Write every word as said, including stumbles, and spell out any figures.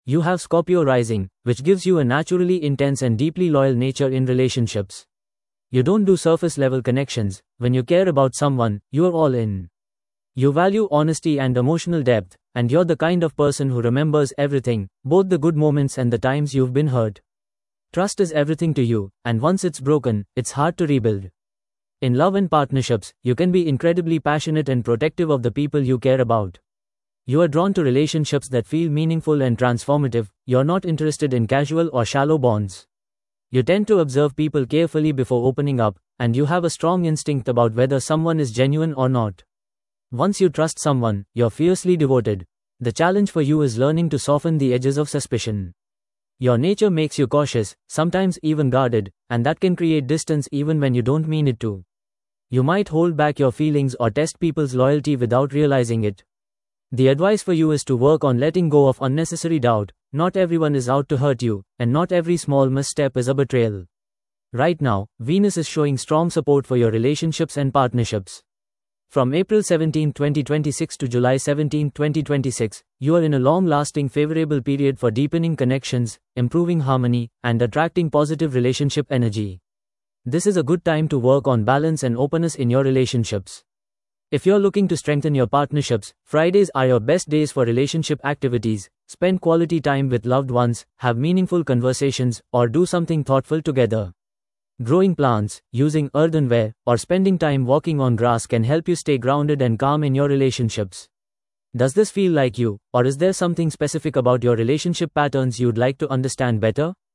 You have Scorpio rising, which gives you a naturally intense and deeply loyal nature in relationships. You don't do surface-level connections. When you care about someone, you're all in. You value honesty and emotional depth, and you're the kind of person who remembers everything, both the good moments and the times you've been hurt. Trust is everything to you, and once it's broken, it's hard to rebuild. In love and partnerships, you can be incredibly passionate and protective of the people you care about. You are drawn to relationships that feel meaningful and transformative. You're not interested in casual or shallow bonds. You tend to observe people carefully before opening up, and you have a strong instinct about whether someone is genuine or not. Once you trust someone, you're fiercely devoted. The challenge for you is learning to soften the edges of suspicion. Your nature makes you cautious, sometimes even guarded, and that can create distance even when you don't mean it to. You might hold back your feelings or test people's loyalty without realizing it. The advice for you is to work on letting go of unnecessary doubt. Not everyone is out to hurt you, and not every small misstep is a betrayal. Right now, Venus is showing strong support for your relationships and partnerships. From April seventeenth, twenty twenty-six to July seventeenth, twenty twenty-six, you are in a long-lasting favorable period for deepening connections, improving harmony, and attracting positive relationship energy. This is a good time to work on balance and openness in your relationships. If you're looking to strengthen your partnerships, Fridays are your best days for relationship activities. Spend quality time with loved ones, have meaningful conversations, or do something thoughtful together. Growing plants, using earthenware, or spending time walking on grass can help you stay grounded and calm in your relationships. Does this feel like you, or is there something specific about your relationship patterns you'd like to understand better?